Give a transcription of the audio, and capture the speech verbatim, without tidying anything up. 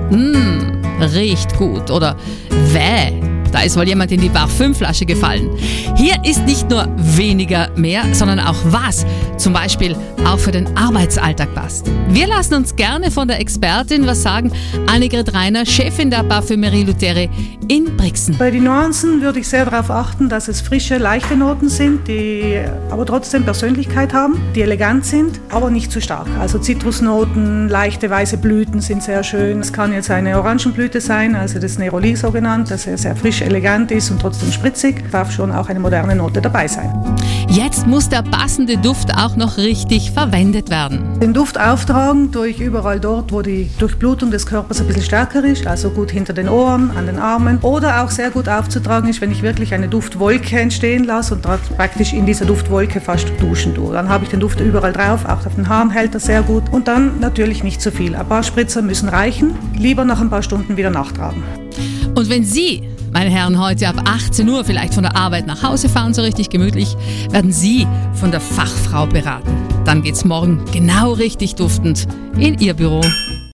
Mmh, riecht gut. Oder wäh, da ist wohl jemand in die Parfümflasche gefallen. Hier ist nicht nur weniger mehr, sondern auch was zum Beispiel auch für den Arbeitsalltag passt. Wir lassen uns gerne von der Expertin was sagen. Annegret Reiner, Chefin der Parfümerie Luteri in Brixen. Bei den Nuancen würde ich sehr darauf achten, dass es frische, leichte Noten sind, die aber trotzdem Persönlichkeit haben, die elegant sind, aber nicht zu stark. Also Zitrusnoten, leichte weiße Blüten sind sehr schön. Es kann jetzt eine Orangenblüte sein, also das Neroli so genannt, dass er sehr frisch, elegant ist und trotzdem spritzig. Darf schon auch eine moderne Note dabei sein. Jetzt muss der passende Duft auch noch richtig verwendet werden. Den Duft auftragen durch überall dort, wo die Durchblutung des Körpers ein bisschen stärker ist, also gut hinter den Ohren, an den Armen. Oder auch sehr gut aufzutragen ist, wenn ich wirklich eine Duftwolke entstehen lasse und praktisch in dieser Duftwolke fast duschen tue. Dann habe ich den Duft überall drauf, auch auf den Haaren hält er sehr gut. Und dann natürlich nicht zu viel. Ein paar Spritzer müssen reichen, lieber nach ein paar Stunden wieder nachtragen. Und wenn Sie, meine Herren, heute ab achtzehn Uhr vielleicht von der Arbeit nach Hause fahren, so richtig gemütlich, werden Sie von der Fachfrau beraten. Dann geht's morgen genau richtig duftend in Ihr Büro.